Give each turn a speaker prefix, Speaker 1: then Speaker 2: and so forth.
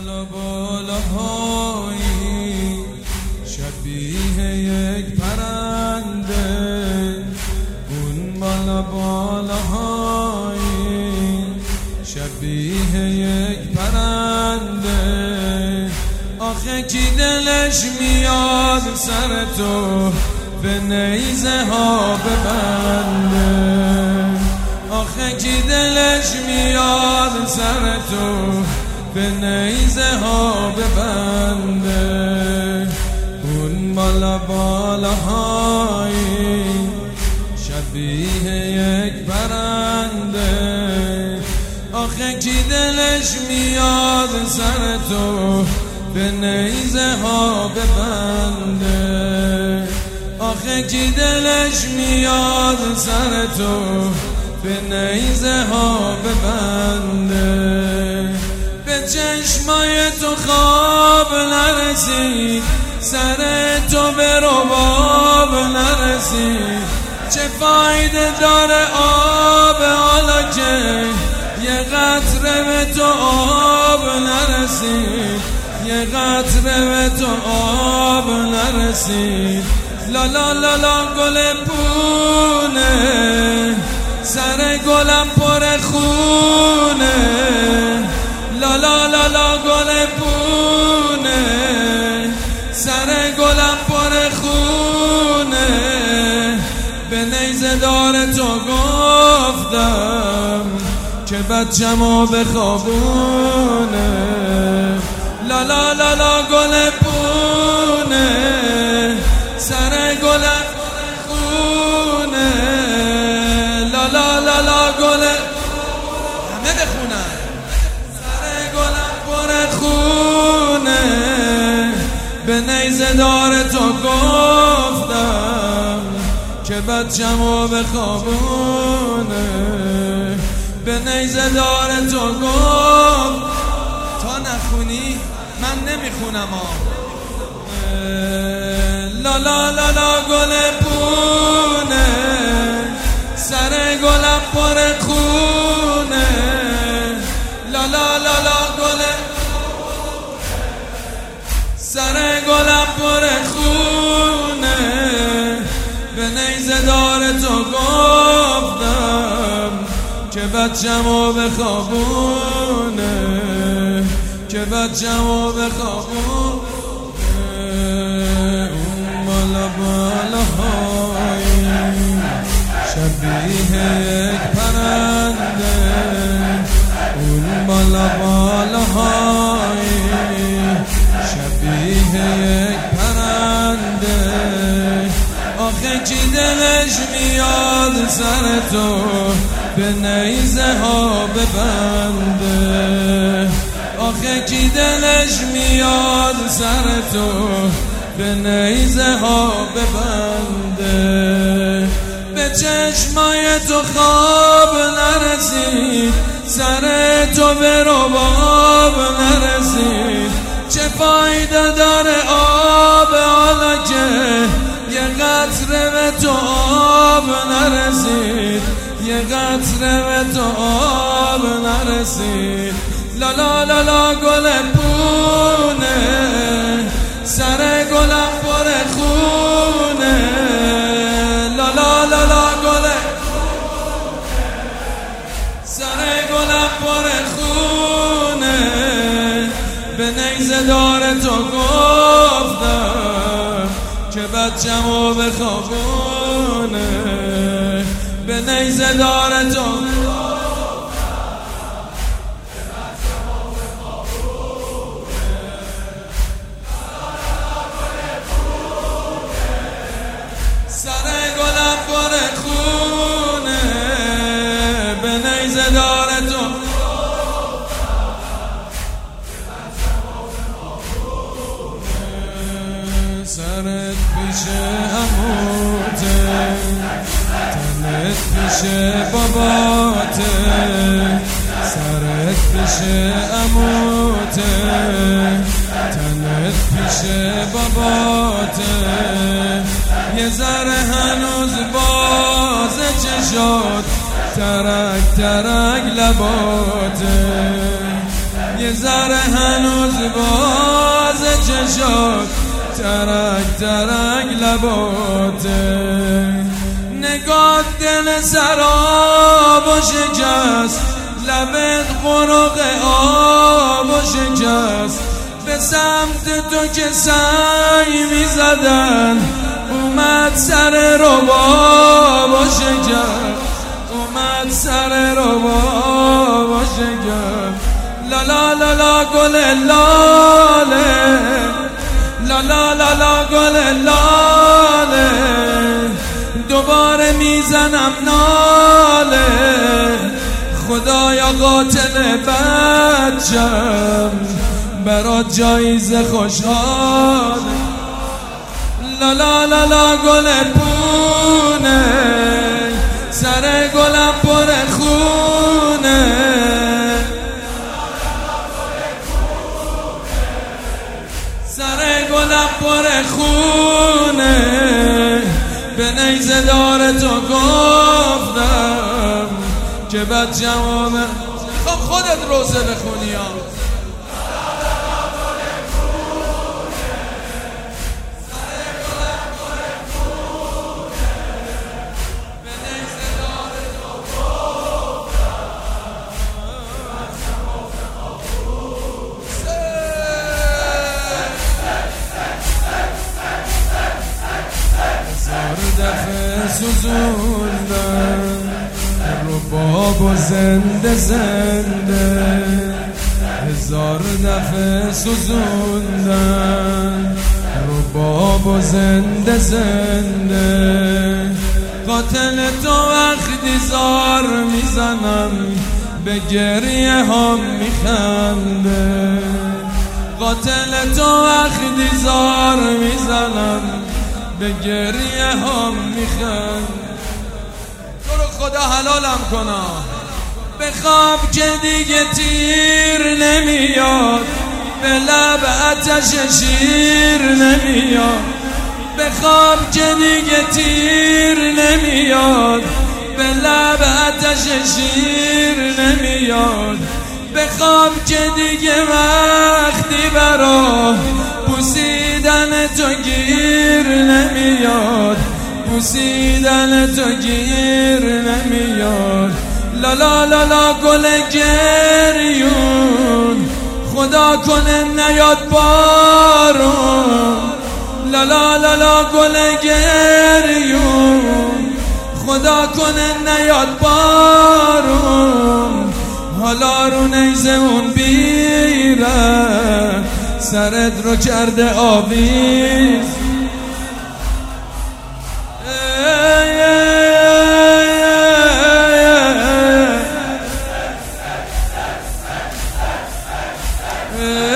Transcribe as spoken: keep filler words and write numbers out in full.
Speaker 1: بالا بالاهایی شبیه یک پرنده، اون بالا بالاهایی شبیه یک پرنده. آخه کی دلش میاد سر تو به نیزه ها ببنده؟ آخه کی دلش میاد سر تو به نیزه ها ببنده؟ اون بالا بالاهایی شبیه یک پرنده. آخه کی دلش میاد سر تو به نیزه ها ببنده؟ آخه کی دلش میاد سر تو به نیزه ها ببنده؟ به چشمای تو خواب نرسید، سر تو به رباب نرسید. چه فایده داره آب حالا که یه قطره به تو آب نرسید، یه قطره به تو آب نرسید. لا لا لا لا گل پونه، سر گلم پر خونه. لا لا لا لا گل پونه، سر گلم پر خونه. به نیزه دار تو گفتم که بچه‌مو بخوابونه. لا لا لا لا گل پونه، سر گلم پر خونه. لا لا لا لا گل همه بخونن، سر گلم پر خونه. به نیزه دار تو گفتم که بچه‌مو بخوابونه. به نیزه دار تو گفت تا نخونی من نمیخونم ها. لا لا لا لا گل پونه، سر گلم پر خونه. لا لا لا لا گل سر گلم پر خونه. به نیزه دار تو گفتم که بچه‌مو بخوابونه، که بچه‌مو بخوابونه. اون بالا بالاهایی شبیه یک پرنده، اون بالا بالاهایی شبیه یک پرنده. آخه کی دلش میاد سر تو به نیزه ها ببنده؟ آخه کی دلش میاد سر تو به نیزه ها ببنده؟ به چشمای تو خواب نرسید، سر تو به رباب نرسید. چه فایده داره آب حالا که یه قطره به تو آب نرسید، یه قطره به تو آب نرسید. لا لا لا لا گل پونه، سر گلم پر خونه. لا لا لا لا گل سر گلم پر خونه. به نیزه دار تو گفتم که بچه‌مو بخوابونه. به نیزه دار تو سر گلم پر خونه. به نیزه دار تو سرت پیش عموته، تنت پیش باباته. سرت پیش عموته، تنت پیش باباته. یه ذره هنوز باز چشات، ترک ترک لباته. یه ذره هنوز باز چشات ترک ترک لباته نگاه دل سراب و شکست لبت قرق آب و شکست به سمت تو که سعی می زدن اومد سر رباب و شکست اومد سر رباب و شکست لا لا لا لا گل لاله لا لا لا لا گل لاله دوباره میزنم ناله خدایا قاتل بچم برات جایزه خوشحال لا لا لا لا گل پونه سر گلم پر خونه سر گلم پر خونه به نیزه دار تو گفتم که بعد جوابه خب خودت روزه بخونی ها دفعه سوزوندن رو باب و زنده زنده هزار دفعه سوزوندن رو باب و زنده زنده قاتل تو وقتی زار میزنم به گریه هم میخنده قاتل تو وقتی زار میزنم به گریه هم میخند تو رو خدا حلالم کنا بخواب که دیگه تیر نمیاد به لب آتش شیر نمیاد بخواب که دیگه تیر نمیاد به لب آتش شیر نمیاد بخواب که دیگه وقتی برا بوسیدن تو گیر نمیاد بوسیدن تو گیر نمیاد لا لا لا لا گل گریون خدا کنه نیاد بارون لا لا لا لا گل گریون خدا کنه نیاد بارون حالا رو نیزه اون بیره سرت رو کرده آویز ای